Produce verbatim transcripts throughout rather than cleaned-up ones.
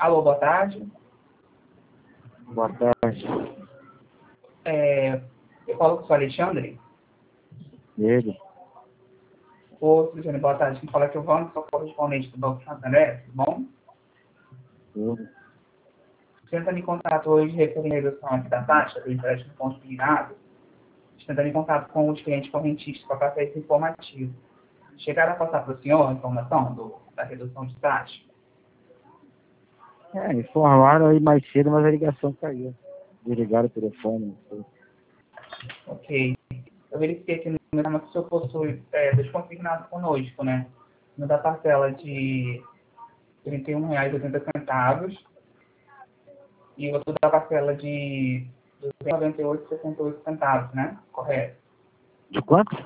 Alô, boa tarde. Boa tarde. É, eu falo com o senhor Alexandre. Ele? Ô, Luciano, boa tarde. Quem fala é que eu vou, sou correspondente do Banco Santander, tudo bom? Ele? Você entrando em contato hoje referente à redução aqui da taxa do empréstimo consignado, entrando em contato com os clientes correntistas para passar esse informativo. Chegaram a passar para o senhor a informação do, da redução de taxa? É, informaram aí mais cedo, mas a ligação caiu. Desligaram o telefone, não sei. Ok. Eu verifiquei aqui no programa que o senhor possui é, dois consignados conosco, né? No da parcela de trinta e um reais e oitenta centavos e o outro da parcela de duzentos e noventa e oito reais e sessenta e oito centavos, né? Correto? De quanto?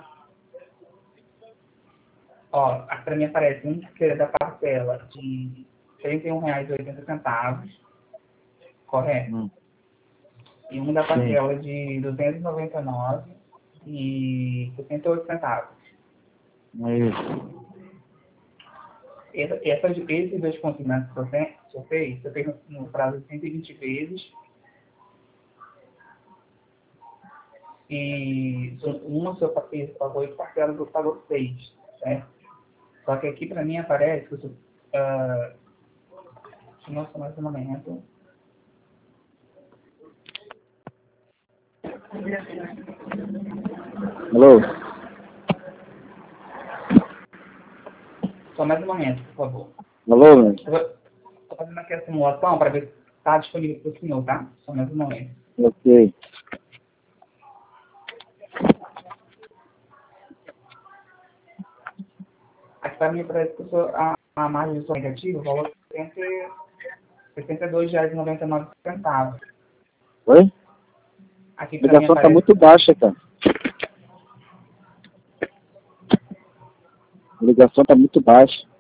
Ó, para mim aparece um que é da parcela de trinta e um reais e oitenta centavos, correto? Hum. E um da Sim. parcela de duzentos e noventa e nove reais e sessenta e oito centavos. É isso. Essa, essas, esses dois consignados que você, você fez, você fez no, no prazo de cento e vinte vezes. E uma seu papel pagou oito parcelas, do outro pagou seis, certo? Só que aqui para mim aparece que você. Uh, nossa, mais um momento. Alô? Só mais um momento, por favor. Alô, meu? Estou fazendo aqui a simulação para ver se está disponível para o senhor, tá? Só mais um momento. Ok. Aqui para mim parece que a, a margem do seu negativo, o valor é sessenta e dois reais e noventa e nove centavos. Oi? Aqui A para mim ligação tá aparece. muito baixa, cara. A ligação tá muito baixa.